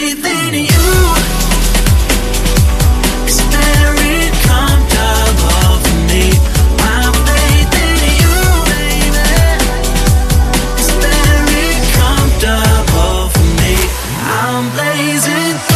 faith in you. It's very comfortable for me. My faith in you, baby. It's very comfortable for me. I'm blazing